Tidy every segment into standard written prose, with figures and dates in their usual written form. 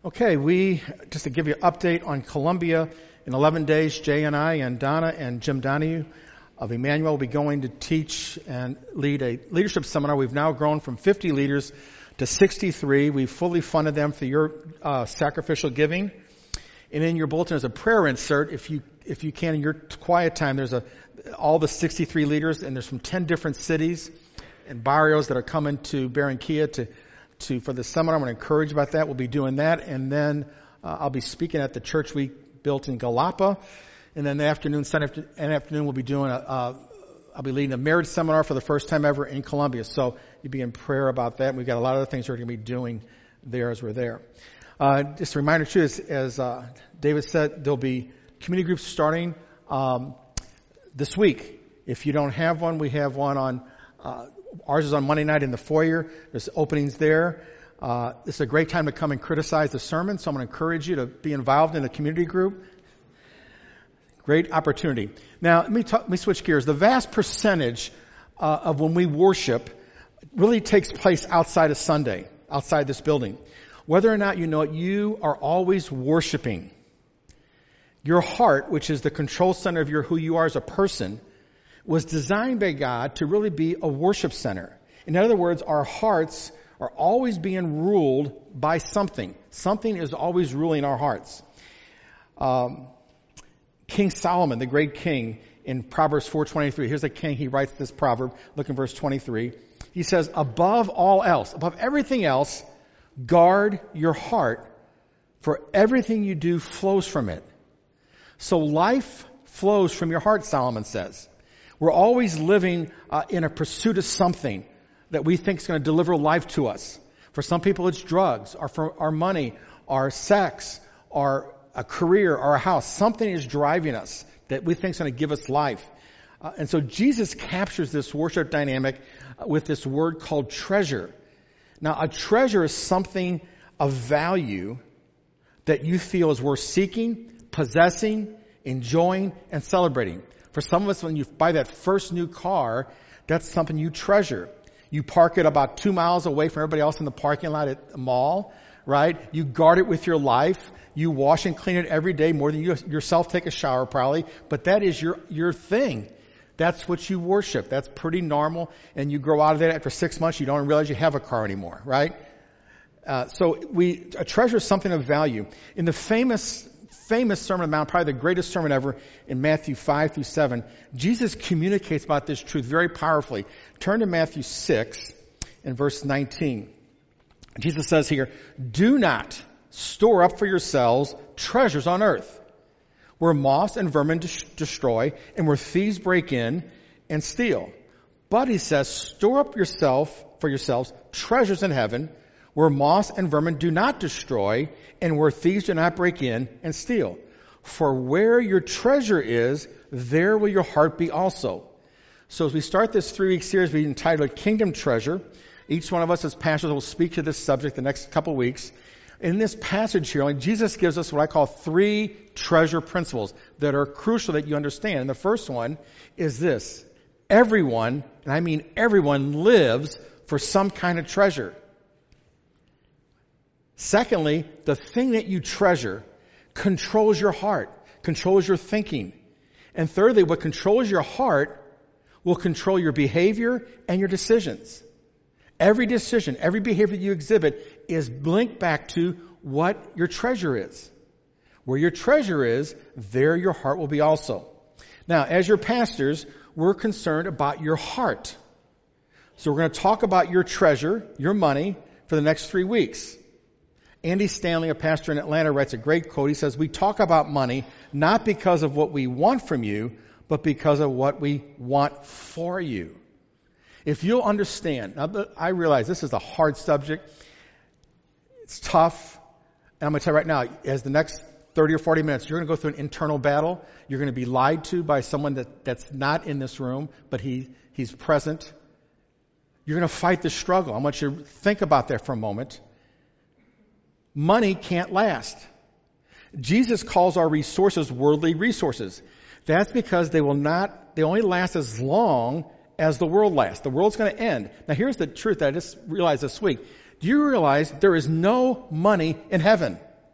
Okay, just to give you an update on Columbia, in 11 days, Jay and I and Donna and Jim Donahue of Emmanuel will be going to teach and lead a leadership seminar. We've now grown from 50 leaders to 63. We've fully funded them for your sacrificial giving. And in your bulletin is a prayer insert. If you can, in your quiet time, there's all the 63 leaders, and there's from 10 different cities and barrios that are coming to Barranquilla for the seminar. I'm going to encourage you about that. We'll be doing that, and then I'll be speaking at the church we built in Galapa, and then Sunday afternoon we'll be doing I'll be leading a marriage seminar for the first time ever in Columbia. So you'll be in prayer about that. We've got a lot of other things we're going to be doing there as we're there. Just a reminder too, as David said, there'll be community groups starting this week. If you don't have one, we have one on. Ours is on Monday night in the foyer. There's openings there. This is a great time to come and criticize the sermon, so I'm going to encourage you to be involved in a community group. Great opportunity. Now, let me switch gears. The vast percentage of when we worship really takes place outside of Sunday, outside this building. Whether or not you know it, you are always worshiping. Your heart, which is the control center of who you are as a person, was designed by God to really be a worship center. In other words, our hearts are always being ruled by something. Something is always ruling our hearts. King Solomon, the great king, in Proverbs 4:23, here's a king, he writes this proverb, look in verse 23. He says, above all else, above everything else, guard your heart, for everything you do flows from it. So life flows from your heart, Solomon says. We're always living in a pursuit of something that we think is going to deliver life to us. For some people, it's drugs, or for our money, our sex, or a career, or a house. Something is driving us that we think is going to give us life. And so Jesus captures this worship dynamic with this word called treasure. Now, a treasure is something of value that you feel is worth seeking, possessing, enjoying, and celebrating. For some of us, when you buy that first new car, that's something you treasure. You park it about 2 miles away from everybody else in the parking lot at the mall, right? You guard it with your life. You wash and clean it every day more than you yourself take a shower probably. But that is your thing. That's what you worship. That's pretty normal. And you grow out of that after 6 months, you don't realize you have a car anymore, right? So a treasure is something of value. In the famous Sermon on the Mount, probably the greatest sermon ever, in Matthew 5-7, Jesus communicates about this truth very powerfully. Turn to Matthew 6 and verse 19. Jesus says here, do not store up for yourselves treasures on earth, where moths and vermin destroy, and where thieves break in and steal. But he says, store up for yourselves treasures in heaven, where moths and vermin do not destroy, and where thieves do not break in and steal. For where your treasure is, there will your heart be also. So as we start this 3-week series, we entitled Kingdom Treasure. Each one of us as pastors will speak to this subject the next couple of weeks. In this passage here, Jesus gives us what I call 3 treasure principles that are crucial that you understand. And the first one is this. Everyone, and I mean everyone, lives for some kind of treasure. Secondly, the thing that you treasure controls your heart, controls your thinking. And thirdly, what controls your heart will control your behavior and your decisions. Every decision, every behavior you exhibit is linked back to what your treasure is. Where your treasure is, there your heart will be also. Now, as your pastors, we're concerned about your heart. So we're going to talk about your treasure, your money, for the next 3 weeks. Andy Stanley, a pastor in Atlanta, writes a great quote. He says, we talk about money not because of what we want from you, but because of what we want for you. If you'll understand, now I realize this is a hard subject. It's tough. And I'm going to tell you right now, as the next 30 or 40 minutes, you're going to go through an internal battle. You're going to be lied to by someone that's not in this room, but he's present. You're going to fight the struggle. I want you to think about that for a moment. Money can't last. Jesus calls our resources worldly resources. That's because they only last as long as the world lasts. The world's going to end. Now here's the truth that I just realized this week. Do you realize there is no money in heaven?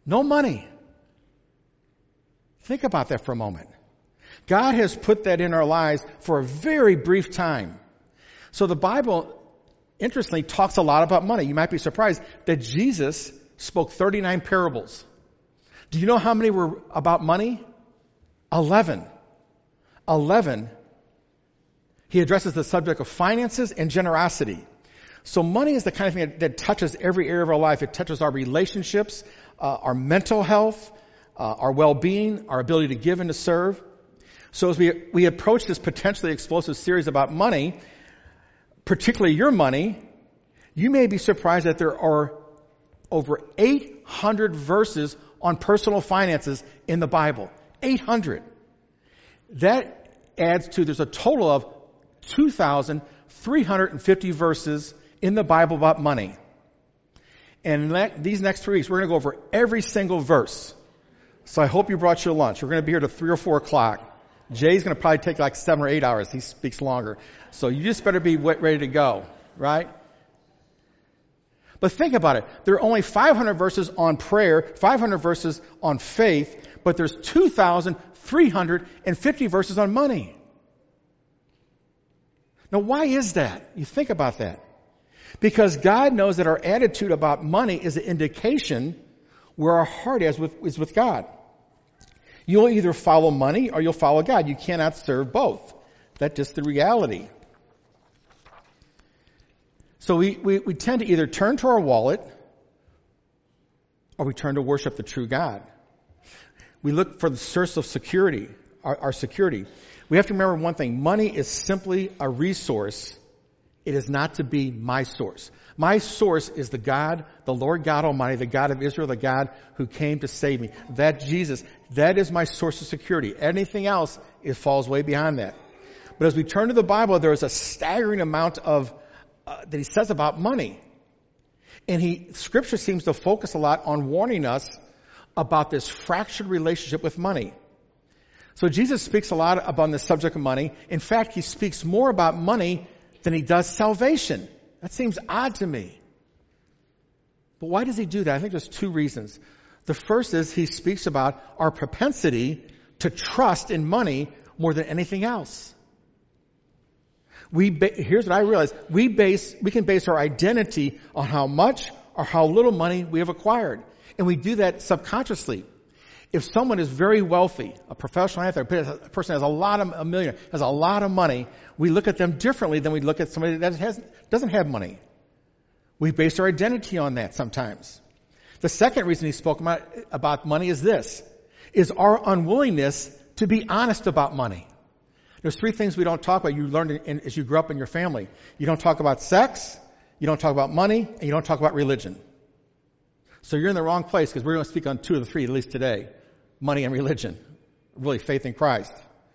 No money. Think about that for a moment. God has put that in our lives for a very brief time. So the Bible, interestingly, talks a lot about money. You might be surprised that Jesus spoke 39 parables. Do you know how many were about money? 11. 11. He addresses the subject of finances and generosity. So money is the kind of thing that touches every area of our life. It touches our relationships, our mental health, our well-being, our ability to give and to serve. So as we approach this potentially explosive series about money, particularly your money, you may be surprised that there are over 800 verses on personal finances in the Bible. 800. That adds to, there's a total of 2,350 verses in the Bible about money. And these next 3 weeks, we're going to go over every single verse. So I hope you brought your lunch. We're going to be here till 3 or 4 o'clock. Jay's going to probably take like 7 or 8 hours. He speaks longer. So you just better be ready to go, right? But think about it. There are only 500 verses on prayer, 500 verses on faith, but there's 2,350 verses on money. Now, why is that? You think about that. Because God knows that our attitude about money is an indication where our heart is with God. You'll either follow money or you'll follow God. You cannot serve both. That's just the reality. So we tend to either turn to our wallet or we turn to worship the true God. We look for the source of security, our security. We have to remember one thing. Money is simply a resource. It is not to be my source. My source is the God, the Lord God Almighty, the God of Israel, the God who came to save me. That Jesus, that is my source of security. Anything else, it falls way behind that. But as we turn to the Bible, there is a staggering amount of that he says about money. And Scripture seems to focus a lot on warning us about this fractured relationship with money. So Jesus speaks a lot about the subject of money. In fact, he speaks more about money than he does salvation. That seems odd to me. But why does he do that? I think there's 2 reasons. The first is he speaks about our propensity to trust in money more than anything else. Here's what I realize. We can base our identity on how much or how little money we have acquired. And we do that subconsciously. If someone is very wealthy, a professional athlete, a person has a millionaire, has a lot of money, we look at them differently than we look at somebody that doesn't have money. We base our identity on that sometimes. The second reason he spoke about money is our unwillingness to be honest about money. There's 3 things we don't talk about. You learned as you grew up in your family. You don't talk about sex, you don't talk about money, and you don't talk about religion. So you're in the wrong place because we're going to speak on 2 of the 3, at least today. Money and religion. Really, faith in Christ.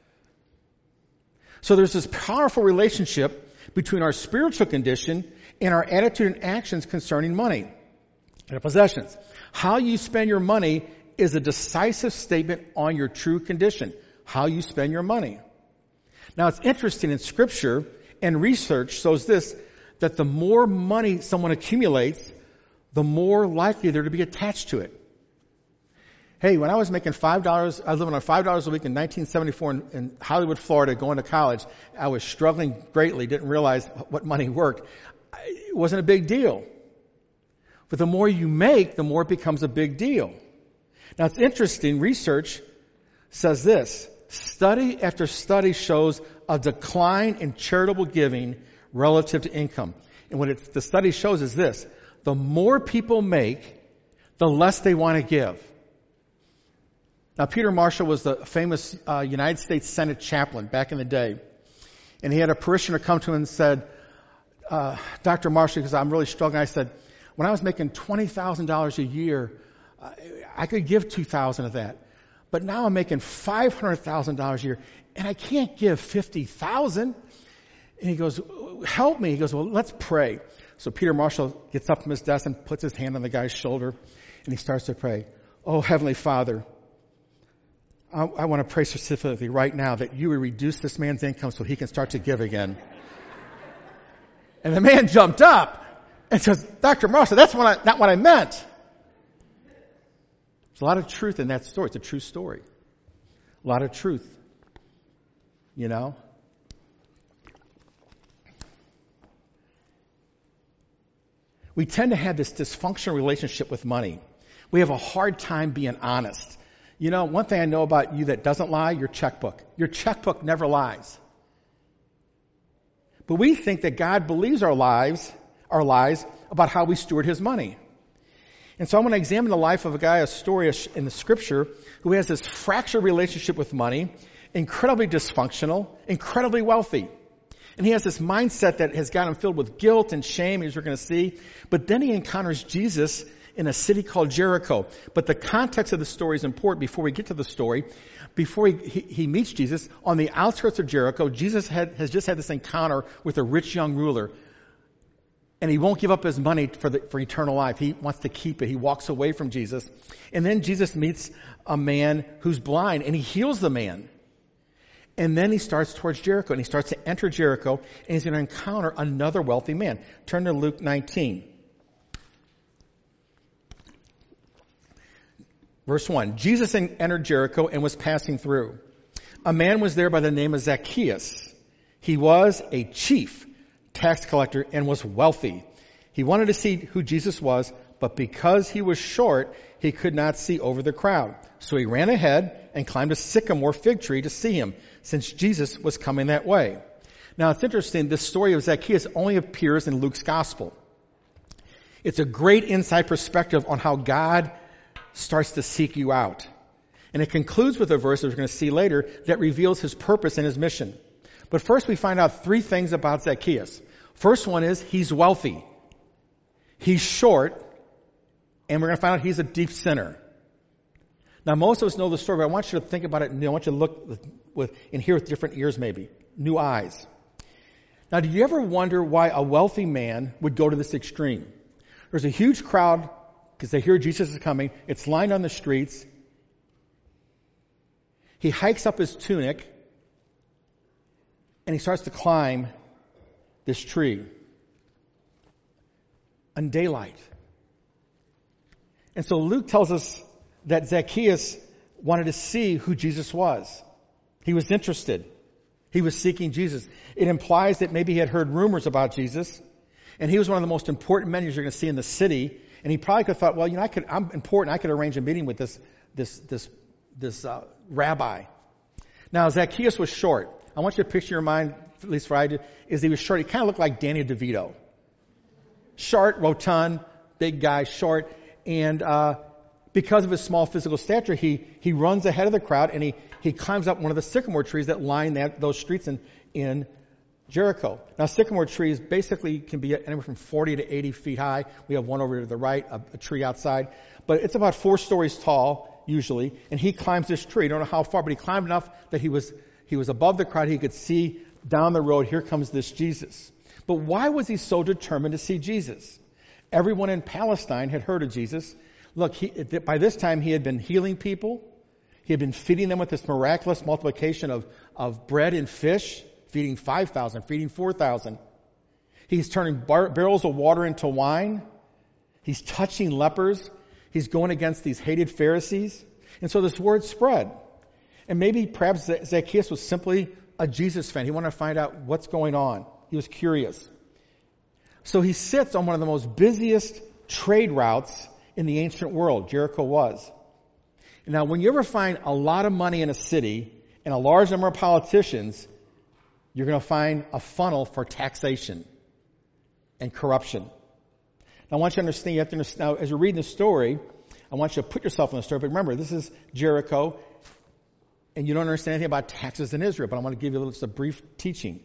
So there's this powerful relationship between our spiritual condition and our attitude and actions concerning money and our possessions. How you spend your money is a decisive statement on your true condition. How you spend your money. Now it's interesting in Scripture and research shows that the more money someone accumulates, the more likely they're to be attached to it. Hey, when I was making $5, I was living on $5 a week in 1974 in Hollywood, Florida, going to college. I was struggling greatly, didn't realize what money worked. It wasn't a big deal. But the more you make, the more it becomes a big deal. Now it's interesting, research says this. Study after study shows a decline in charitable giving relative to income. And what the study shows is this. The more people make, the less they want to give. Now, Peter Marshall was the famous United States Senate chaplain back in the day. And he had a parishioner come to him and said, Dr. Marshall, because I'm really struggling, I said, when I was making $20,000 a year, I could give $2,000 of that. But now I'm making $500,000 a year, and I can't give $50,000. And he goes, help me. He goes, well, let's pray. So Peter Marshall gets up from his desk and puts his hand on the guy's shoulder, and he starts to pray. Oh, Heavenly Father, I want to pray specifically right now that you would reduce this man's income so he can start to give again. And the man jumped up and says, Dr. Marshall, that's not what I meant. There's a lot of truth in that story. It's a true story. A lot of truth. You know? We tend to have this dysfunctional relationship with money. We have a hard time being honest. You know, one thing I know about you that doesn't lie, your checkbook. Your checkbook never lies. But we think that God believes our lies about how we steward his money. And so I'm going to examine the life of a story in the scripture who has this fractured relationship with money, incredibly dysfunctional, incredibly wealthy. And he has this mindset that has got him filled with guilt and shame, as we're going to see. But then he encounters Jesus in a city called Jericho. But the context of the story is important before we get to the story. Before he meets Jesus, on the outskirts of Jericho, Jesus has just had this encounter with a rich young ruler. And he won't give up his money for eternal life. He wants to keep it. He walks away from Jesus. And then Jesus meets a man who's blind, and he heals the man. And then he starts towards Jericho, and he starts to enter Jericho, and he's going to encounter another wealthy man. Turn to Luke 19. Verse 1. Jesus entered Jericho and was passing through. A man was there by the name of Zacchaeus. He was a chief tax collector and was wealthy. He wanted to see who Jesus was, but because he was short, he could not see over the crowd. So he ran ahead and climbed a sycamore fig tree to see him, since Jesus was coming that way. Now it's interesting, this story of Zacchaeus only appears in Luke's gospel. It's a great inside perspective on how God starts to seek you out. And it concludes with a verse that we're going to see later that reveals his purpose and his mission. But first we find out three things about Zacchaeus. First one is he's wealthy. He's short. And we're going to find out he's a deep sinner. Now most of us know the story, but I want you to think about it and I want you to look and hear with different ears maybe. New eyes. Now do you ever wonder why a wealthy man would go to this extreme? There's a huge crowd because they hear Jesus is coming. It's lined on the streets. He hikes up his tunic and he starts to climb this tree in daylight. And so Luke tells us that Zacchaeus wanted to see who Jesus was. He was interested. He was seeking Jesus. It implies that maybe he had heard rumors about Jesus, and he was one of the most important men you're going to see in the city. And he probably could have thought, well, you know, I'm important. I could arrange a meeting with this rabbi. Now Zacchaeus was short. I want you to picture your mind, at least what I did, is he was short. He kind of looked like Danny DeVito. Short, rotund, big guy, short. And because of his small physical stature, he runs ahead of the crowd and he climbs up one of the sycamore trees that line those streets in Jericho. Now sycamore trees basically can be anywhere from 40 to 80 feet high. We have one over to the right, a tree outside. But it's about 4 stories tall, usually. And he climbs this tree. I don't know how far, but he climbed enough that he was above the crowd. He could see down the road, here comes this Jesus. But why was he so determined to see Jesus? Everyone in Palestine had heard of Jesus. Look, by this time he had been healing people. He had been feeding them with this miraculous multiplication of bread and fish, feeding 5,000, feeding 4,000. He's turning barrels of water into wine. He's touching lepers. He's going against these hated Pharisees. And so this word spread. And perhaps Zacchaeus was simply a Jesus fan. He wanted to find out what's going on. He was curious. So he sits on one of the most busiest trade routes in the ancient world. Jericho was. Now, when you ever find a lot of money in a city and a large number of politicians, you're going to find a funnel for taxation and corruption. Now, I want you to understand, now, as you're reading the story, I want you to put yourself in the story. But remember, this is Jericho, and you don't understand anything about taxes in Israel, but I want to give you just a brief teaching.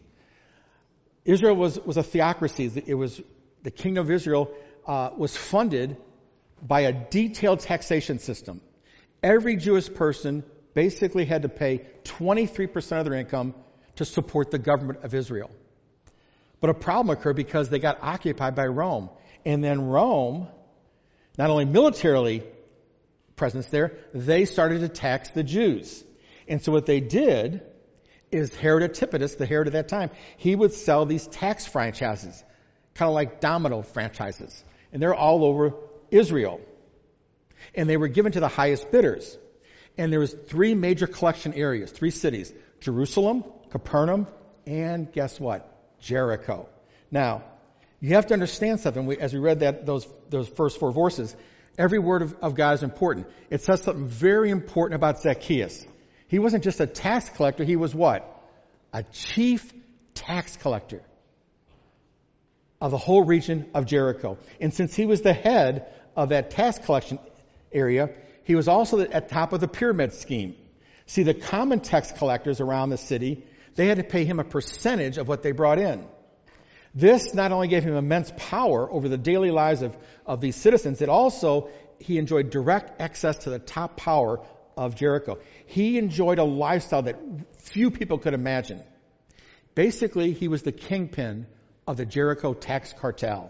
Israel was a theocracy. It was the kingdom of Israel was funded by a detailed taxation system. Every Jewish person basically had to pay 23% of their income to support the government of Israel. But a problem occurred because they got occupied by Rome. And then Rome, not only militarily presence there, they started to tax the Jews. And so what they did is Herod Antipas, the Herod at that time, he would sell these tax franchises, kind of like domino franchises. And they're all over Israel. and they were given to the highest bidders. And there was 3 major collection areas, 3 cities: Jerusalem, Capernaum, and guess what? Jericho. Now, you have to understand something. As we read those first 4 verses, every word of God is important. It says something very important about Zacchaeus. He wasn't just a tax collector. He was what? A chief tax collector of the whole region of Jericho. And since he was the head of that tax collection area, he was also at top of the pyramid scheme. See, the common tax collectors around the city, they had to pay him a percentage of what they brought in. This not only gave him immense power over the daily lives of these citizens, it also, he enjoyed direct access to the top power of Jericho. He enjoyed a lifestyle that few people could imagine. Basically, he was the kingpin of the Jericho tax cartel.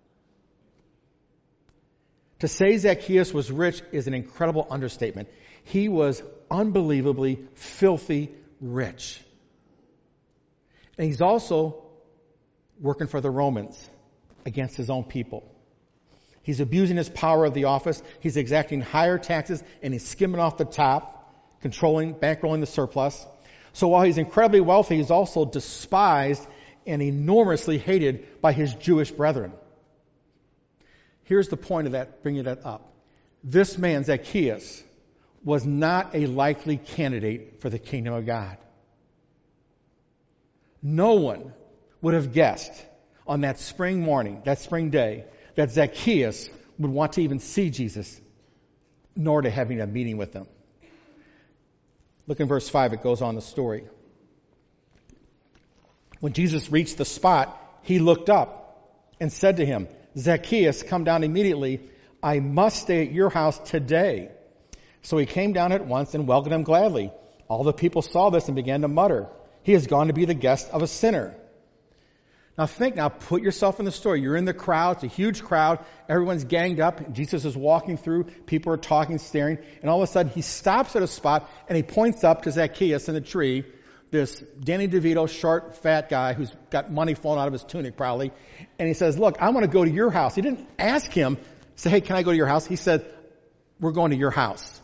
To say Zacchaeus was rich is an incredible understatement. He was unbelievably filthy rich. And he's also working for the Romans against his own people. He's abusing his power of the office. He's exacting higher taxes, and he's skimming off the top, bankrolling the surplus. So while he's incredibly wealthy, he's also despised and enormously hated by his Jewish brethren. Here's the point of that, bringing that up. This man, Zacchaeus, was not a likely candidate for the kingdom of God. No one would have guessed on that spring morning, that spring day, that Zacchaeus would want to even see Jesus, nor to having a meeting with him. Look in verse 5, it goes on the story. When Jesus reached the spot, he looked up and said to him, "Zacchaeus, come down immediately. I must stay at your house today." So he came down at once and welcomed him gladly. All the people saw this and began to mutter, "He has gone to be the guest of a sinner." Now put yourself in the story. You're in the crowd. It's a huge crowd. Everyone's ganged up. Jesus is walking through. People are talking, staring. And all of a sudden he stops at a spot and he points up to Zacchaeus in the tree, this Danny DeVito, short, fat guy who's got money falling out of his tunic probably. And he says, "Look, I want to go to your house." He didn't ask him, say, "Hey, can I go to your house?" He said, "We're going to your house."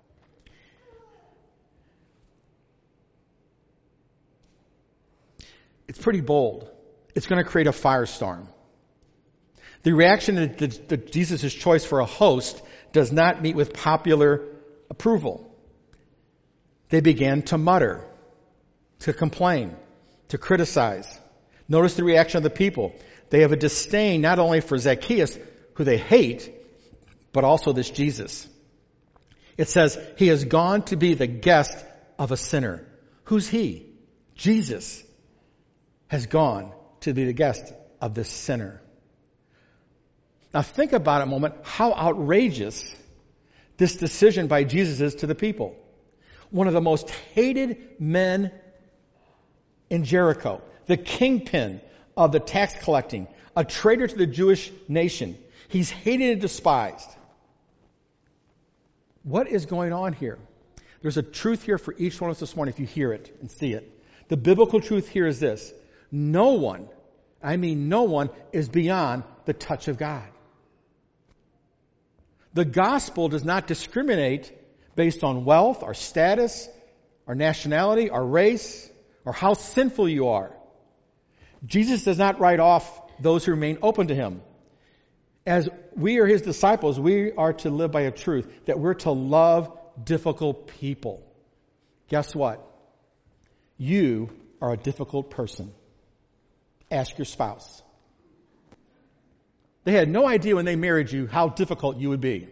It's pretty bold. It's going to create a firestorm. The reaction to Jesus' choice for a host does not meet with popular approval. They began to mutter, to complain, to criticize. Notice the reaction of the people. They have a disdain not only for Zacchaeus, who they hate, but also this Jesus. It says, he has gone to be the guest of a sinner. Who's he? Jesus has gone to be the guest of this sinner. Now think about it a moment, how outrageous this decision by Jesus is to the people. One of the most hated men in Jericho, the kingpin of the tax collecting, a traitor to the Jewish nation. He's hated and despised. What is going on here? There's a truth here for each one of us this morning if you hear it and see it. The biblical truth here is this. No one is beyond the touch of God. The gospel does not discriminate based on wealth, our status, our nationality, our race, or how sinful you are. Jesus does not write off those who remain open to him. As we are his disciples, we are to live by a truth that we're to love difficult people. Guess what? You are a difficult person. Ask your spouse. They had no idea when they married you how difficult you would be.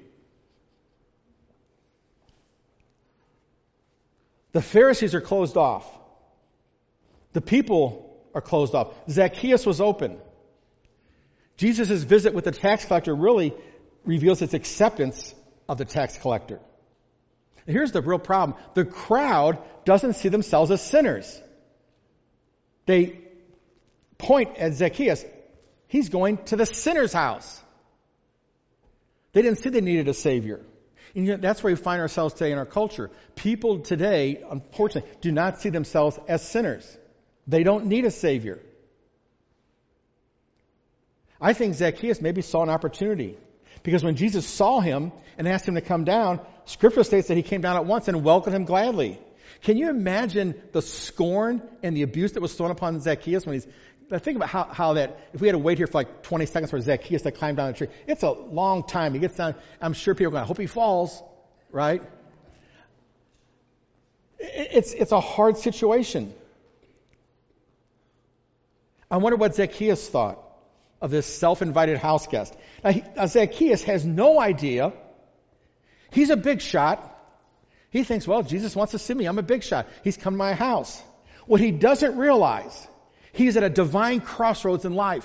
The Pharisees are closed off. The people are closed off. Zacchaeus was open. Jesus' visit with the tax collector really reveals its acceptance of the tax collector. And here's the real problem. The crowd doesn't see themselves as sinners. They point at Zacchaeus. He's going to the sinner's house. They didn't see they needed a savior. And yet that's where we find ourselves today in our culture. People today, unfortunately, do not see themselves as sinners. They don't need a savior. I think Zacchaeus maybe saw an opportunity. Because when Jesus saw him and asked him to come down, Scripture states that he came down at once and welcomed him gladly. Can you imagine the scorn and the abuse that was thrown upon Zacchaeus when think about how that, if we had to wait here for like 20 seconds for Zacchaeus to climb down the tree, it's a long time. He gets down, I'm sure people are going, I hope he falls, right? It's a hard situation. I wonder what Zacchaeus thought of this self-invited house guest. Now, Zacchaeus has no idea. He's a big shot. He thinks, well, Jesus wants to see me. I'm a big shot. He's come to my house. What he doesn't realize, he's at a divine crossroads in life.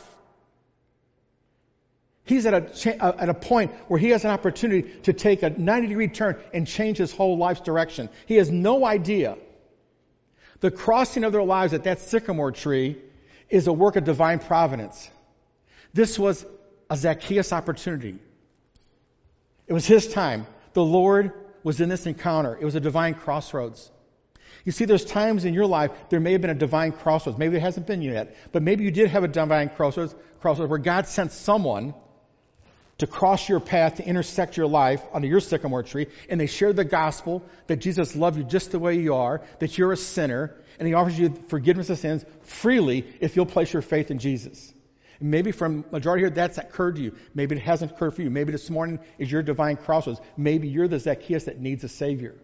He's at a point where he has an opportunity to take a 90-degree turn and change his whole life's direction. He has no idea. The crossing of their lives at that sycamore tree is a work of divine providence. This was a Zacchaeus opportunity. It was his time. The Lord was in this encounter. It was a divine crossroads. You see, there's times in your life there may have been a divine crossroads. Maybe it hasn't been yet, but maybe you did have a divine crossroads where God sent someone to cross your path, to intersect your life under your sycamore tree, and they shared the gospel that Jesus loved you just the way you are, that you're a sinner, and he offers you forgiveness of sins freely if you'll place your faith in Jesus. And maybe from majority here, that's occurred to you. Maybe it hasn't occurred for you. Maybe this morning is your divine crossroads. Maybe you're the Zacchaeus that needs a Savior.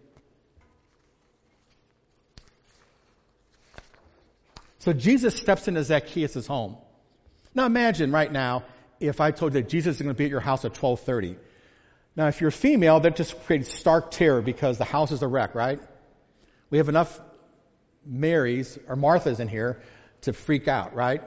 So Jesus steps into Zacchaeus' home. Now imagine right now if I told you that Jesus is going to be at your house at 12:30. Now if you're female, that just creates stark terror because the house is a wreck, right? We have enough Marys or Marthas in here to freak out, right?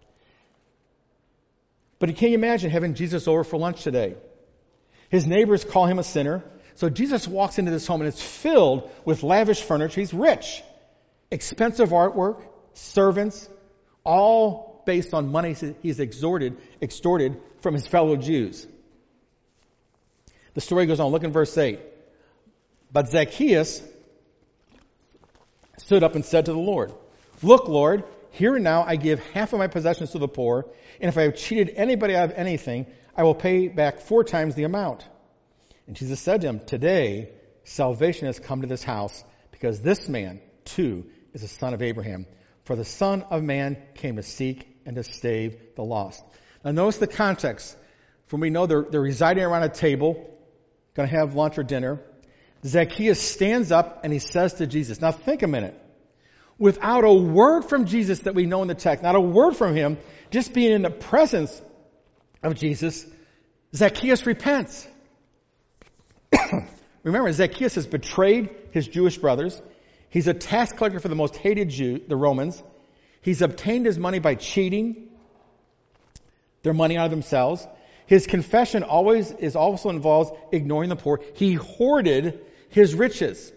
But can you imagine having Jesus over for lunch today? His neighbors call him a sinner. So Jesus walks into this home and it's filled with lavish furniture. He's rich. Expensive artwork, servants, all based on money he's extorted from his fellow Jews. The story goes on. Look in verse 8. But Zacchaeus stood up and said to the Lord, "Look, Lord, here and now I give half of my possessions to the poor, and if I have cheated anybody out of anything, I will pay back 4 times the amount." And Jesus said to him, "Today salvation has come to this house, because this man too is a son of Abraham. For the Son of Man came to seek and to save the lost." Now notice the context. For we know they're residing around a table, going to have lunch or dinner. Zacchaeus stands up and he says to Jesus, now think a minute. Without a word from Jesus that we know in the text, not a word from him, just being in the presence of Jesus, Zacchaeus repents. Remember, Zacchaeus has betrayed his Jewish brothers. He's a tax collector for the most hated Jew, the Romans. He's obtained his money by cheating their money out of themselves. His confession also involves ignoring the poor. He hoarded his riches.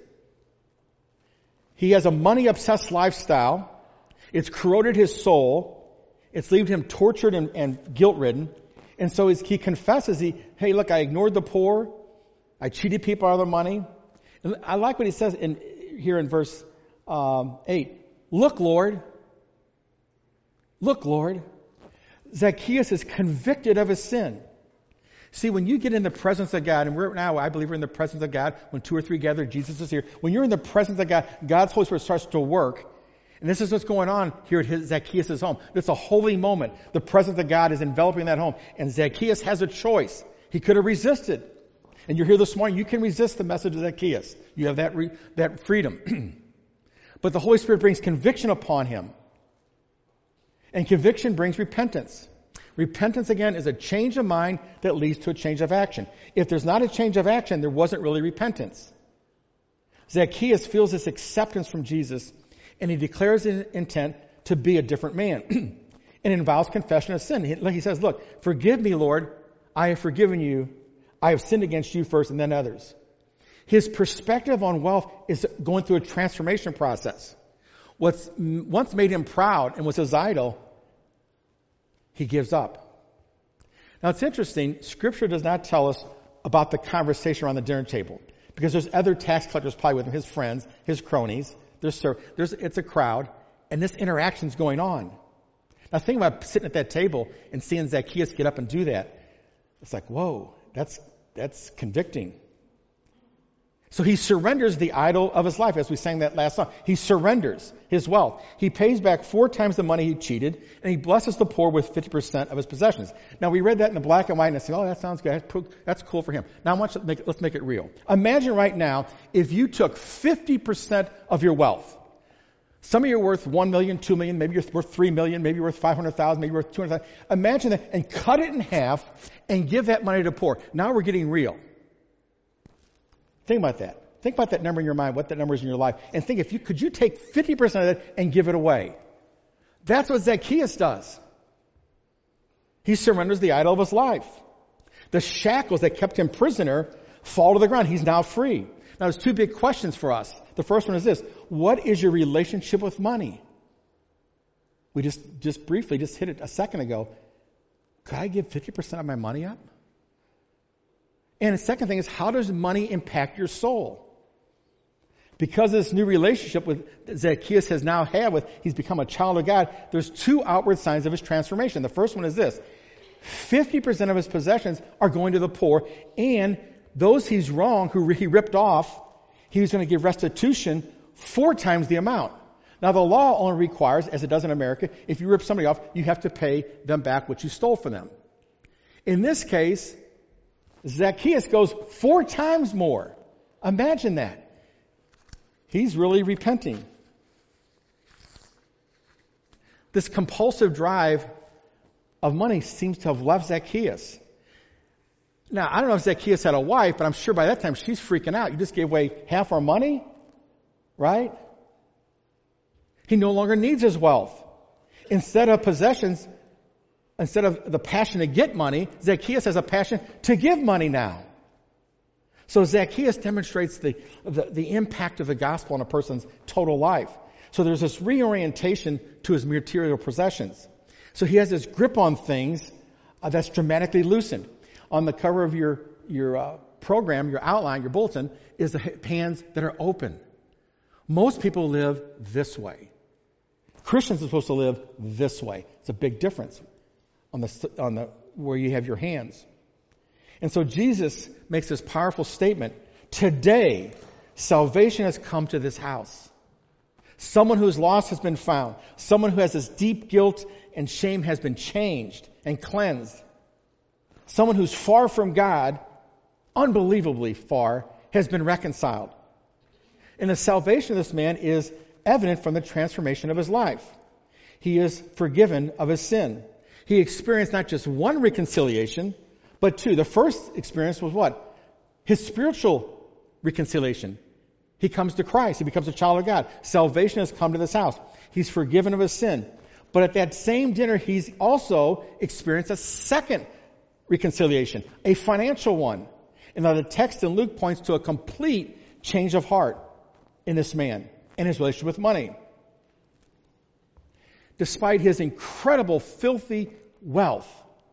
He has a money-obsessed lifestyle. It's corroded his soul. It's left him tortured and guilt-ridden. And so he confesses, hey, look, I ignored the poor. I cheated people out of their money. And I like what he says here in verse 8. Look, Lord. Look, Lord. Zacchaeus is convicted of his sin. See, when you get in the presence of God, and I believe we're in the presence of God, when 2 or 3 gather, Jesus is here. When you're in the presence of God, God's Holy Spirit starts to work. And this is what's going on here at Zacchaeus' home. It's a holy moment. The presence of God is enveloping that home. And Zacchaeus has a choice. He could have resisted. And you're here this morning, you can resist the message of Zacchaeus. You have that freedom. But the Holy Spirit brings conviction upon him. And conviction brings repentance. Repentance, again, is a change of mind that leads to a change of action. If there's not a change of action, there wasn't really repentance. Zacchaeus feels this acceptance from Jesus, and he declares his intent to be a different man. And it involves confession of sin. He says, look, forgive me, Lord. I have forgiven you. I have sinned against you first and then others. His perspective on wealth is going through a transformation process. What's once made him proud and was his idol, he gives up. Now it's interesting, Scripture does not tell us about the conversation around the dinner table, because there's other tax collectors probably with him, his friends, his cronies. It's a crowd, and this interaction's going on. Now think about sitting at that table and seeing Zacchaeus get up and do that. It's like, whoa, That's convicting. So he surrenders the idol of his life, as we sang that last song. He surrenders his wealth. He pays back 4 times the money he cheated, and he blesses the poor with 50% of his possessions. Now, we read that in the black and white, and I said, oh, that sounds good. That's cool for him. Now, let's make it real. Imagine right now if you took 50% of your wealth. Some of you are worth 1 million, 2 million, maybe you're worth 3 million, maybe you're worth 500,000, maybe you're worth 200,000. Imagine that, and cut it in half and give that money to poor. Now we're getting real. Think about that. Think about that number in your mind, what that number is in your life, and think could you take 50% of that and give it away? That's what Zacchaeus does. He surrenders the idol of his life. The shackles that kept him prisoner fall to the ground. He's now free. Now, there's 2 big questions for us. The first one is this: what is your relationship with money? We just briefly hit it a second ago. Could I give 50% of my money up? And the second thing is, how does money impact your soul? Because of this new relationship that Zacchaeus has now had he's become a child of God, there's 2 outward signs of his transformation. The first one is this: 50% of his possessions are going to the poor, and those he's wronged, who he ripped off, he's going to give restitution 4 times the amount. Now, the law only requires, as it does in America, if you rip somebody off, you have to pay them back what you stole from them. In this case, Zacchaeus goes 4 times more. Imagine that. He's really repenting. This compulsive drive of money seems to have left Zacchaeus. Now, I don't know if Zacchaeus had a wife, but I'm sure by that time she's freaking out. You just gave away half our money, right? He no longer needs his wealth. Instead of possessions, instead of the passion to get money, Zacchaeus has a passion to give money now. So Zacchaeus demonstrates the impact of the gospel on a person's total life. So there's this reorientation to his material possessions. So he has this grip on things that's dramatically loosened. On the cover of your program, your outline, your bulletin, is the hands that are open. Most people live this way. Christians are supposed to live this way. It's a big difference on the where you have your hands. And so Jesus makes this powerful statement: today, salvation has come to this house. Someone who's lost has been found. Someone who has this deep guilt and shame has been changed and cleansed. Someone who's far from God, unbelievably far, has been reconciled. And the salvation of this man is evident from the transformation of his life. He is forgiven of his sin. He experienced not just one reconciliation, but 2. The first experience was what? His spiritual reconciliation. He comes to Christ. He becomes a child of God. Salvation has come to this house. He's forgiven of his sin. But at that same dinner, he's also experienced a second reconciliation, a financial one. And now the text in Luke points to a complete change of heart in this man and his relationship with money. Despite his incredible, filthy wealth,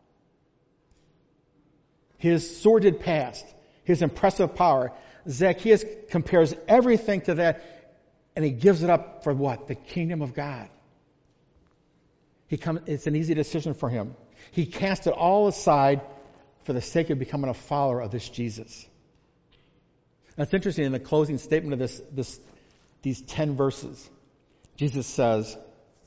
his sordid past, his impressive power, Zacchaeus compares everything to that, and he gives it up for what? The kingdom of God. It's an easy decision for him. He cast it all aside for the sake of becoming a follower of this Jesus. Now, it's interesting, in the closing statement of these 10 verses, Jesus says,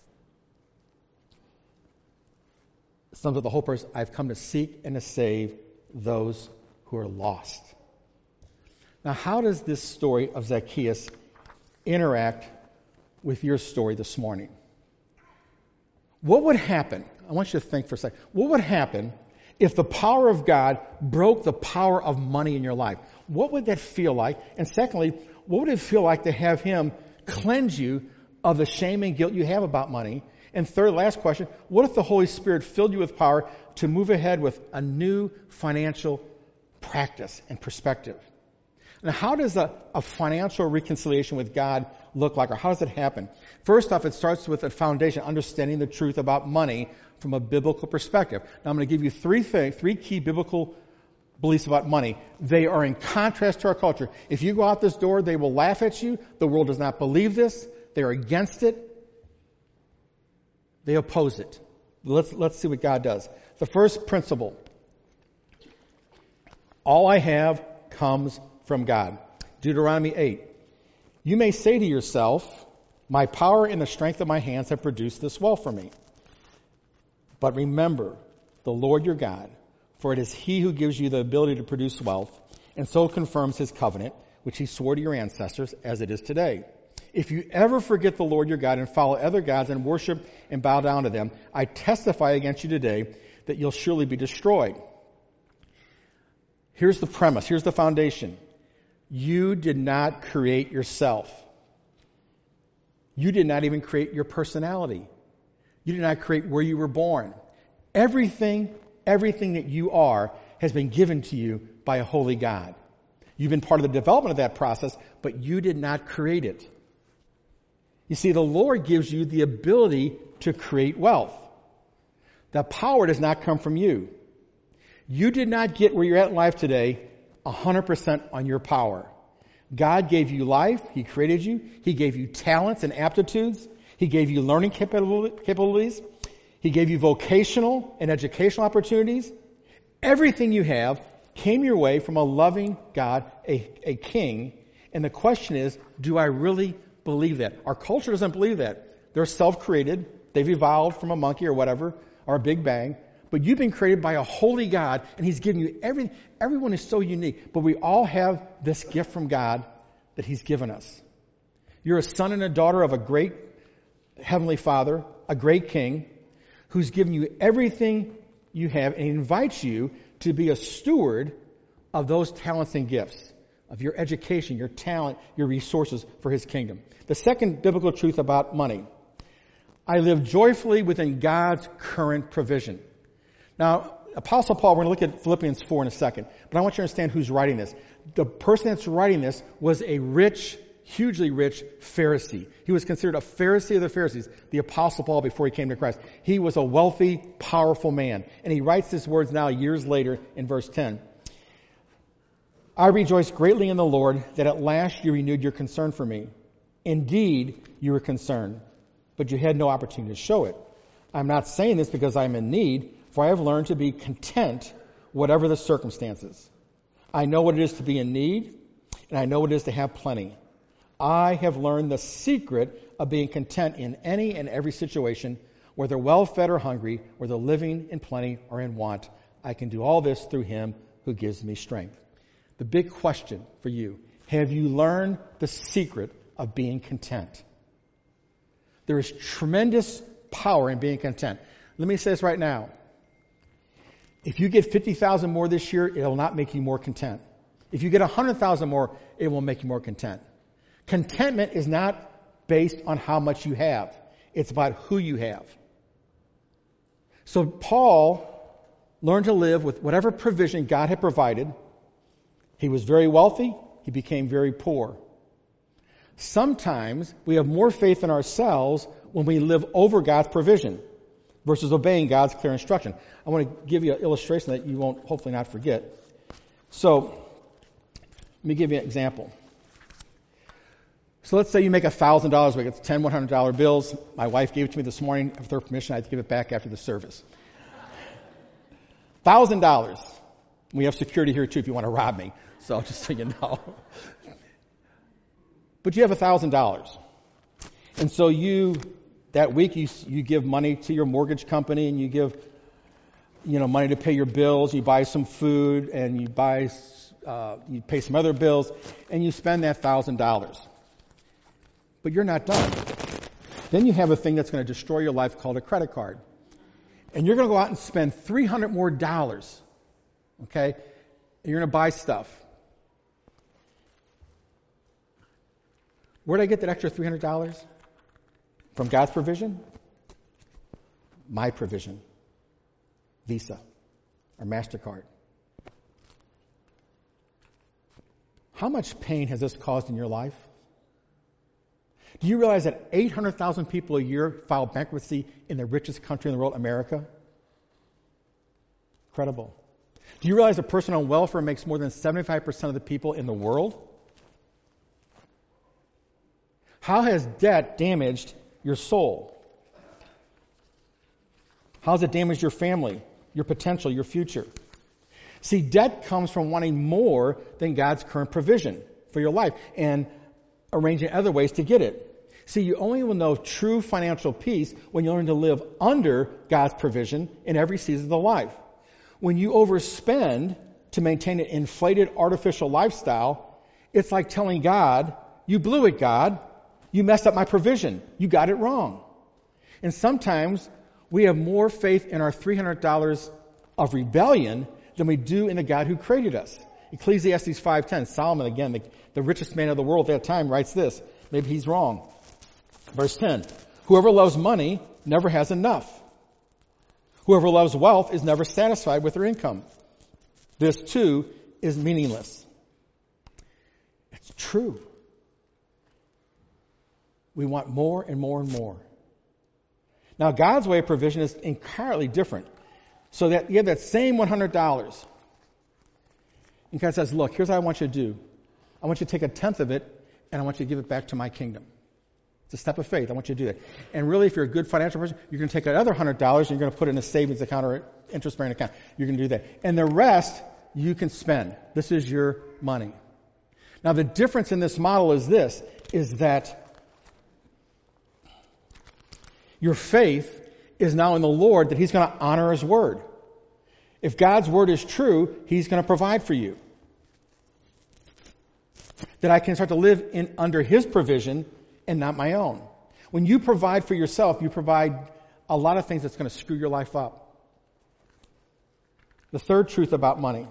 sums up the whole purpose: I've come to seek and to save those who are lost. Now, how does this story of Zacchaeus interact with your story this morning? What would happen? I want you to think for a second. What would happen if the power of God broke the power of money in your life? What would that feel like? And secondly, what would it feel like to have Him cleanse you of the shame and guilt you have about money? And third, last question, what if the Holy Spirit filled you with power to move ahead with a new financial practice and perspective? Now, how does a financial reconciliation with God look like, or how does it happen? First off, it starts with a foundation, understanding the truth about money from a biblical perspective. Now, I'm going to give you three key biblical beliefs about money. They are in contrast to our culture. If you go out this door, they will laugh at you. The world does not believe this. They are against it. They oppose it. Let's see what God does. The first principle All I have comes from God. Deuteronomy 8. You may say to yourself, my power and the strength of my hands have produced this wealth for me. But remember the Lord your God, for it is he who gives you the ability to produce wealth, and so confirms his covenant, which he swore to your ancestors, as it is today. If you ever forget the Lord your God and follow other gods and worship and bow down to them, I testify against you today that you'll surely be destroyed. Here's the premise. Here's the foundation. You did not create yourself. You did not even create your personality. You did not create where you were born. Everything that you are has been given to you by a holy God. You've been part of the development of that process, but you did not create it. You see, the Lord gives you the ability to create wealth. The power does not come from you. You did not get where you're at in life today 100% on your power. God gave you life. He created you. He gave you talents and aptitudes. He gave you learning capabilities. He gave you vocational and educational opportunities. Everything you have came your way from a loving God, a king. And the question is, do I really believe that? Our culture doesn't believe that. They're self-created. They've evolved from a monkey or whatever, or a big bang. But you've been created by a holy God, and he's given you everything. Everyone is so unique. But we all have this gift from God that he's given us. You're a son and a daughter of a great heavenly Father, a great king, who's given you everything you have, and he invites you to be a steward of those talents and gifts, of your education, your talent, your resources for his kingdom. The second biblical truth about money. I live joyfully within God's current provision. Now, Apostle Paul, we're going to look at Philippians 4 in a second, but I want you to understand who's writing this. The person that's writing this was a rich, hugely rich Pharisee. He was considered a Pharisee of the Pharisees, the Apostle Paul before he came to Christ. He was a wealthy, powerful man. And he writes these words now years later in verse 10. I rejoice greatly in the Lord that at last you renewed your concern for me. Indeed, you were concerned, but you had no opportunity to show it. I'm not saying this because I'm in need, for I have learned to be content whatever the circumstances. I know what it is to be in need, and I know what it is to have plenty. I have learned the secret of being content in any and every situation, whether well-fed or hungry, whether living in plenty or in want. I can do all this through him who gives me strength. The big question for you, have you learned the secret of being content? There is tremendous power in being content. Let me say this right now. If you get 50,000 more this year, it will not make you more content. If you get 100,000 more, it will make you more content. Contentment is not based on how much you have. It's about who you have. So Paul learned to live with whatever provision God had provided. He was very wealthy. He became very poor. Sometimes we have more faith in ourselves when we live over God's provision versus obeying God's clear instruction. I want to give you an illustration that you won't hopefully not forget. So, let me give you an example. So let's say you make $1,000 a week. It's $10 $100 bills. My wife gave it to me this morning. With her permission, I had to give it back after the service. $1,000. We have security here too if you want to rob me. So just so you know. But you have $1,000. And so that week you give money to your mortgage company and you give, money to pay your bills. You buy some food and you pay some other bills and you spend that $1,000. But you're not done. Then you have a thing that's going to destroy your life called a credit card. And you're going to go out and spend $300 more. Okay? And you're going to buy stuff. Where did I get that extra $300? From God's provision? My provision. Visa or MasterCard. How much pain has this caused in your life? Do you realize that 800,000 people a year file bankruptcy in the richest country in the world, America? Incredible. Do you realize a person on welfare makes more than 75% of the people in the world? How has debt damaged your soul? How has it damaged your family, your potential, your future? See, debt comes from wanting more than God's current provision for your life and arranging other ways to get it. See, you only will know true financial peace when you learn to live under God's provision in every season of life. When you overspend to maintain an inflated artificial lifestyle, it's like telling God, you blew it, God. You messed up my provision. You got it wrong. And sometimes we have more faith in our $300 of rebellion than we do in the God who created us. Ecclesiastes 5:10, Solomon, again, the richest man of the world at that time, writes this. Maybe he's wrong. Verse 10, whoever loves money never has enough. Whoever loves wealth is never satisfied with their income. This too is meaningless. It's true. We want more and more and more. Now, God's way of provision is entirely different. So that you have that same $100. And God says, look, here's what I want you to do. I want you to take 1/10 of it, and I want you to give it back to my kingdom. It's a step of faith. I want you to do that. And really, if you're a good financial person, you're going to take another $100 and you're going to put it in a savings account or interest-bearing account. You're going to do that. And the rest, you can spend. This is your money. Now, the difference in this model is this, is that your faith is now in the Lord, that He's going to honor His word. If God's word is true, He's going to provide for you. That I can start to live under His provision and not my own. When you provide for yourself, you provide a lot of things that's going to screw your life up. The third truth about money.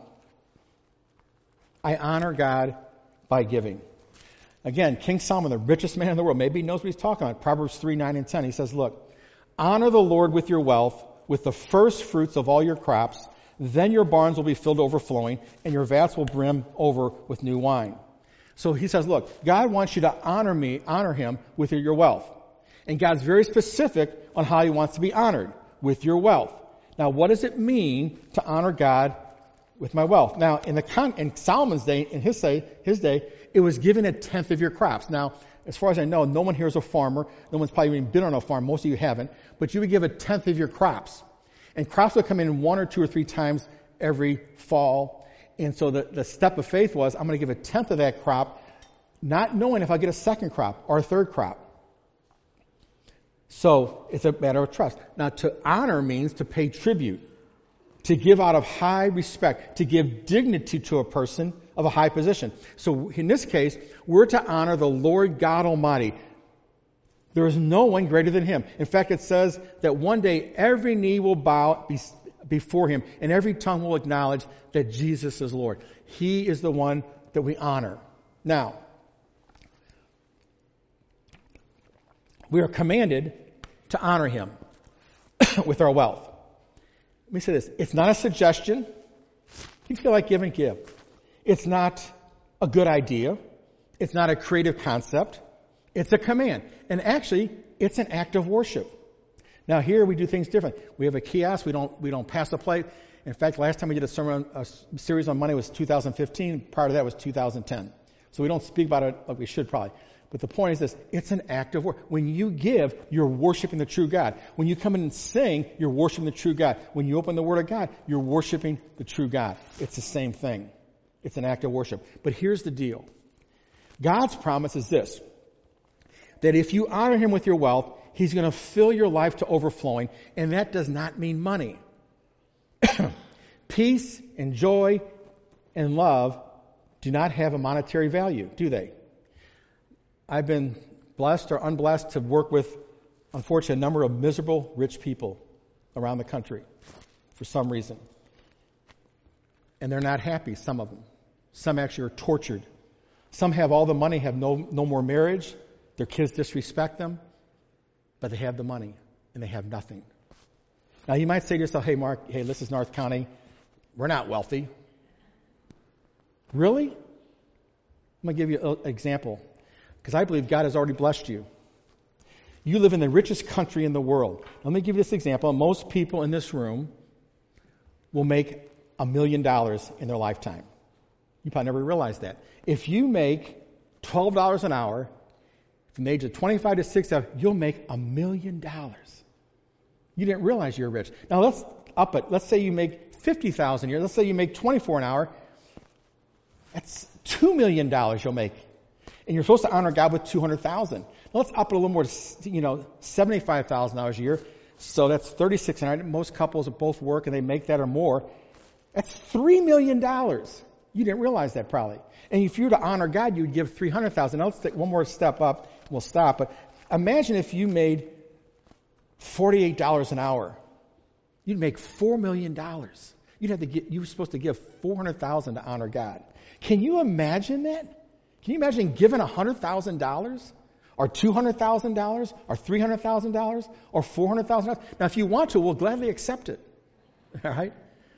I honor God by giving. Again, King Solomon, the richest man in the world, maybe he knows what he's talking about. Proverbs 3, 9, and 10. He says, look, honor the Lord with your wealth, with the first fruits of all your crops. Then your barns will be filled to overflowing, and your vats will brim over with new wine. So he says, look, God wants you to honor Him with your wealth. And God's very specific on how He wants to be honored, with your wealth. Now, what does it mean to honor God with my wealth? Now, in Solomon's day, in his day, it was giving 1/10 of your crops. Now, as far as I know, no one here is a farmer. No one's probably even been on a farm. Most of you haven't. But you would give 1/10 of your crops. And crops would come in 1 or 2 or 3 times every fall. And so the step of faith was, I'm going to give 1/10 of that crop, not knowing if I get a second crop or a third crop. So it's a matter of trust. Now, to honor means to pay tribute, to give out of high respect, to give dignity to a person of a high position. So in this case, we're to honor the Lord God Almighty. There is no one greater than Him. In fact, it says that one day every knee will bow before Him and every tongue will acknowledge that Jesus is Lord. He is the one that we honor. Now, we are commanded to honor Him with our wealth. Let me say this. It's not a suggestion. If you feel like giving, give. It's not a good idea. It's not a creative concept. It's a command. And actually, it's an act of worship. Now here we do things different. We have a kiosk. We don't pass a plate. In fact, last time we did a series on money was 2015. Prior to that was 2010. So we don't speak about it like we should probably. But the point is this, it's an act of worship. When you give, you're worshiping the true God. When you come in and sing, you're worshiping the true God. When you open the Word of God, you're worshiping the true God. It's the same thing. It's an act of worship. But here's the deal. God's promise is this, that if you honor Him with your wealth, He's going to fill your life to overflowing, and that does not mean money. Peace and joy and love do not have a monetary value, do they? I've been blessed or unblessed to work with, unfortunately, a number of miserable rich people around the country for some reason. And they're not happy, some of them. Some actually are tortured. Some have all the money, have no more marriage. Their kids disrespect them. But they have the money, and they have nothing. Now, you might say to yourself, hey, Mark, this is North County. We're not wealthy. Really? I'm going to give you an example. Because I believe God has already blessed you. You live in the richest country in the world. Let me give you this example. Most people in this room will make $1 million in their lifetime. You probably never realized that. If you make $12 an hour, from the age of 25 to 60, you'll make $1 million. You didn't realize you're rich. Now let's up it. Let's say you make $50,000 a year. Let's say you make $24 an hour. That's $2 million you'll make. And you're supposed to honor God with $200,000. Now let's up it a little more to, $75,000 a year. So that's $3,600. Most couples that both work and they make that or more. That's $3 million. You didn't realize that probably. And if you were to honor God, you would give $300,000. Now let's take one more step up. We'll stop. But imagine if you made $48 an hour. You'd make $4 million. You were supposed to give $400,000 to honor God. Can you imagine that? Can you imagine giving $100,000 or $200,000 or $300,000 or $400,000? Now, if you want to, we'll gladly accept it. All right?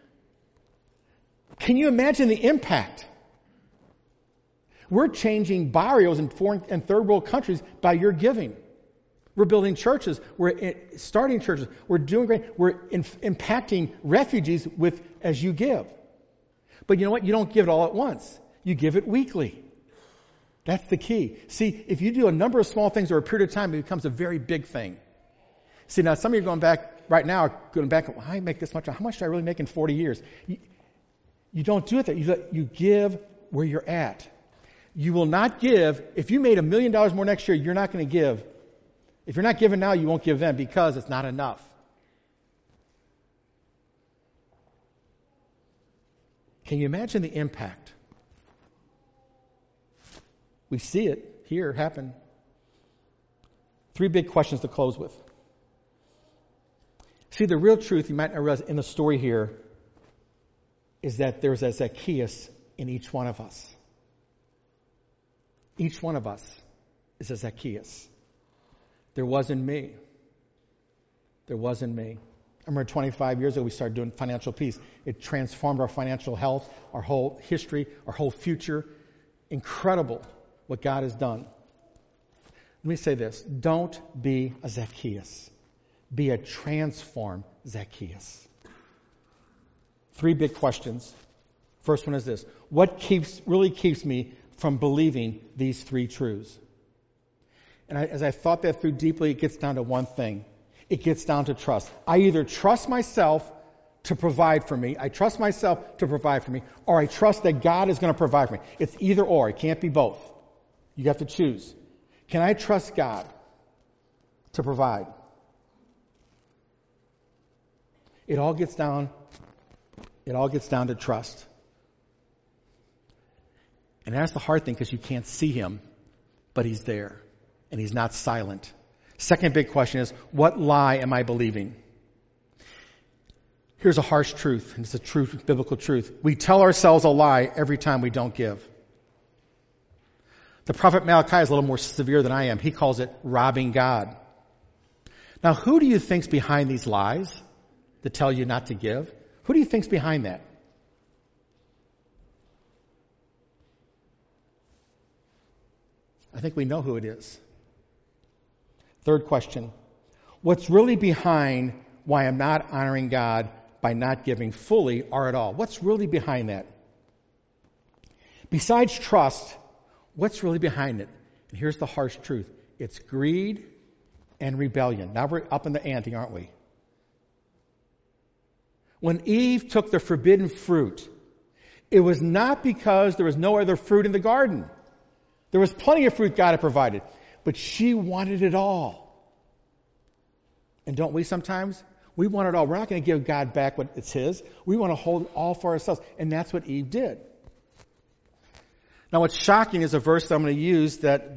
Can you imagine the impact? We're changing barrios in foreign and third world countries by your giving. We're building churches. We're starting churches. We're doing great. We're impacting refugees as you give. But you know what? You don't give it all at once. You give it weekly. That's the key. See, if you do a number of small things over a period of time, it becomes a very big thing. See, now some of you are going back right now, well, I make this much. How much did I really make in 40 years? You don't do it that. You give where you're at. You will not give. If you made $1 million more next year, you're not going to give. If you're not giving now, you won't give then because it's not enough. Can you imagine the impact? We see it here happen. 3 big questions to close with. See, the real truth you might not realize in the story here is that there's a Zacchaeus in each one of us. Each one of us is a Zacchaeus. There was in me. There was in me. I remember 25 years ago we started doing Financial Peace. It transformed our financial health, our whole history, our whole future. Incredible what God has done. Let me say this. Don't be a Zacchaeus. Be a transformed Zacchaeus. 3 big questions. First one is this. What really keeps me from believing these 3 truths? And as I thought that through deeply, it gets down to one thing. It gets down to trust. I either trust myself to provide for me, or I trust that God is going to provide for me. It's either or. It can't be both. You have to choose. Can I trust God to provide? It all gets down to trust. And that's the hard thing because you can't see Him, but He's there. And He's not silent. Second big question is, what lie am I believing? Here's a harsh truth, and it's a truth, biblical truth. We tell ourselves a lie every time we don't give. The prophet Malachi is a little more severe than I am. He calls it robbing God. Now, who do you think's behind these lies that tell you not to give? Who do you think's behind that? I think we know who it is. Third question. What's really behind why I'm not honoring God by not giving fully or at all? What's really behind that? Besides trust, what's really behind it? And here's the harsh truth. It's greed and rebellion. Now we're up in the ante, aren't we? When Eve took the forbidden fruit, it was not because there was no other fruit in the garden. There was plenty of fruit God had provided. But she wanted it all. And don't we sometimes? We want it all. We're not going to give God back what it's His. We want to hold it all for ourselves. And that's what Eve did. Now what's shocking is a verse that I'm going to use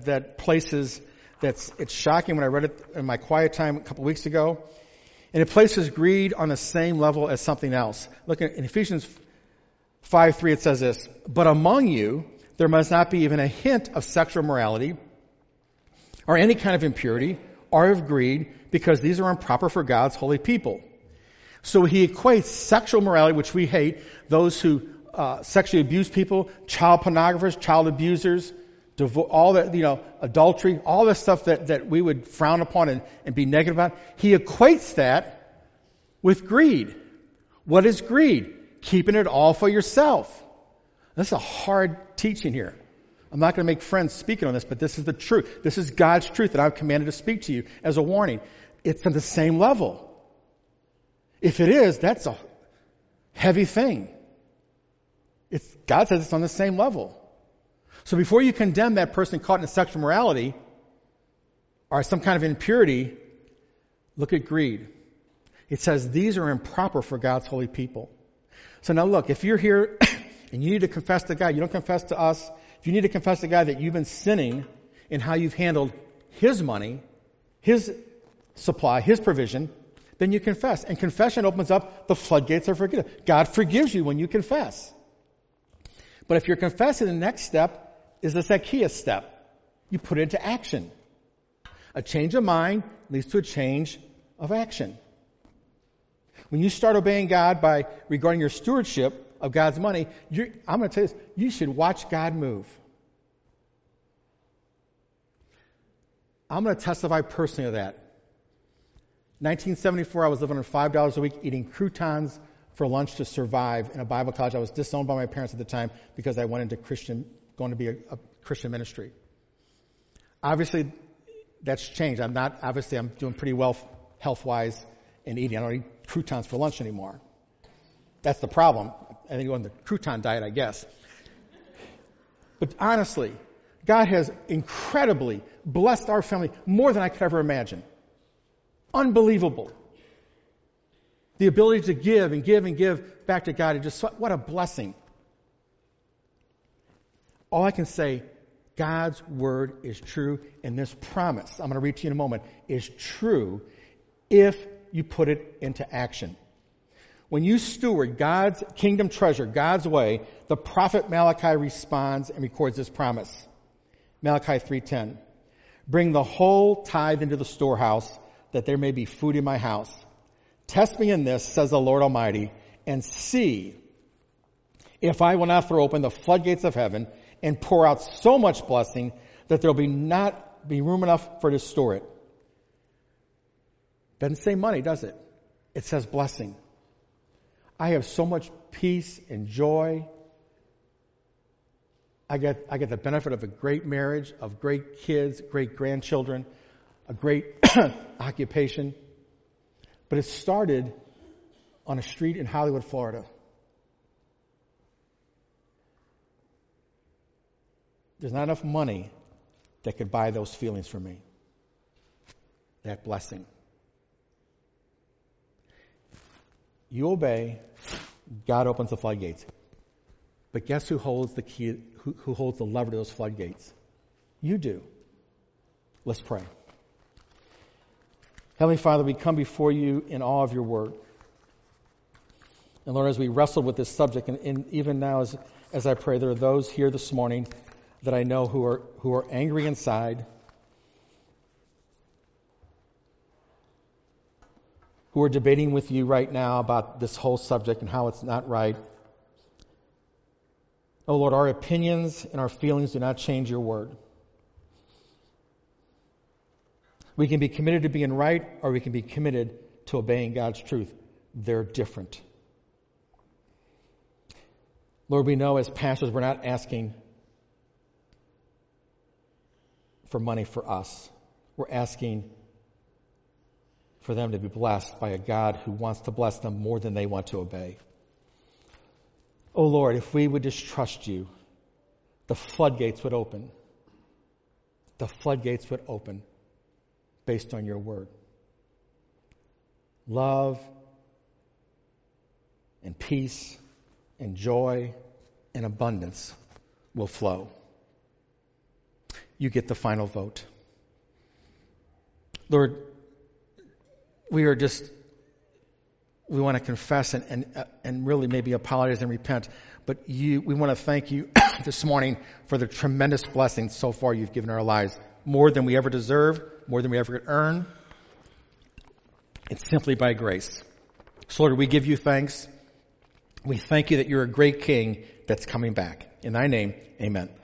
it's shocking when I read it in my quiet time a couple weeks ago. And it places greed on the same level as something else. Look at in Ephesians 5:3 it says this, but among you there must not be even a hint of sexual morality or any kind of impurity, or of greed, because these are improper for God's holy people. So he equates sexual morality, which we hate, those who sexually abuse people, child pornographers, child abusers, all that, adultery, all the stuff that we would frown upon and be negative about. He equates that with greed. What is greed? Keeping it all for yourself. That's a hard teaching here. I'm not going to make friends speaking on this, but this is the truth. This is God's truth that I've commanded to speak to you as a warning. It's on the same level. If it is, that's heavy thing. God says it's on the same level. So before you condemn that person caught in sexual morality or some kind of impurity, look at greed. It says these are improper for God's holy people. So now look, if you're here and you need to confess to God, you don't confess to us. If you need to confess to God that you've been sinning in how you've handled His money, His supply, His provision, then you confess. And confession opens up the floodgates of forgiveness. God forgives you when you confess. But if you're confessing, the next step is the Zacchaeus step. You put it into action. A change of mind leads to a change of action. When you start obeying God by regarding your stewardship of God's money, I'm going to tell you this, you should watch God move. I'm going to testify personally of that. 1974, I was living on $5 a week, eating croutons for lunch to survive in a Bible college. I was disowned by my parents at the time because I went into going to be a Christian ministry. Obviously, that's changed. I'm doing pretty well health-wise and eating. I don't eat croutons for lunch anymore. That's the problem. I think go on the crouton diet, I guess. But honestly, God has incredibly blessed our family more than I could ever imagine. Unbelievable. The ability to give and give and give back to God, what a blessing. All I can say, God's word is true, and this promise, I'm going to read to you in a moment, is true if you put it into action. When you steward God's kingdom treasure, God's way, the prophet Malachi responds and records this promise. Malachi 3:10. Bring the whole tithe into the storehouse, that there may be food in my house. Test me in this, says the Lord Almighty, and see if I will not throw open the floodgates of heaven and pour out so much blessing that there will not be room enough for to store it. Doesn't say money, does it? It says blessing. I have so much peace and joy. I get the benefit of a great marriage, of great kids, great grandchildren, a great occupation. But it started on a street in Hollywood, Florida. There's not enough money that could buy those feelings for me. That blessing. You obey, God opens the floodgates. But guess who holds the key, who holds the lever to those floodgates? You do. Let's pray. Heavenly Father, we come before you in awe of your word. And Lord, as we wrestle with this subject, and even now as I pray, there are those here this morning that I know who are angry inside, who are debating with you right now about this whole subject and how it's not right. Oh Lord, our opinions and our feelings do not change your word. We can be committed to being right, or we can be committed to obeying God's truth. They're different. Lord, we know as pastors we're not asking for money for us. We're asking for them to be blessed by a God who wants to bless them more than they want to obey. Oh Lord, if we would just trust you, the floodgates would open. The floodgates would open based on your word. Love and peace and joy and abundance will flow. You get the final vote. Lord, we want to confess and really maybe apologize and repent, but we want to thank you this morning for the tremendous blessings so far you've given our lives. More than we ever deserve, more than we ever could earn. It's simply by grace. So Lord, we give you thanks. We thank you that you're a great King that's coming back. In thy name, amen.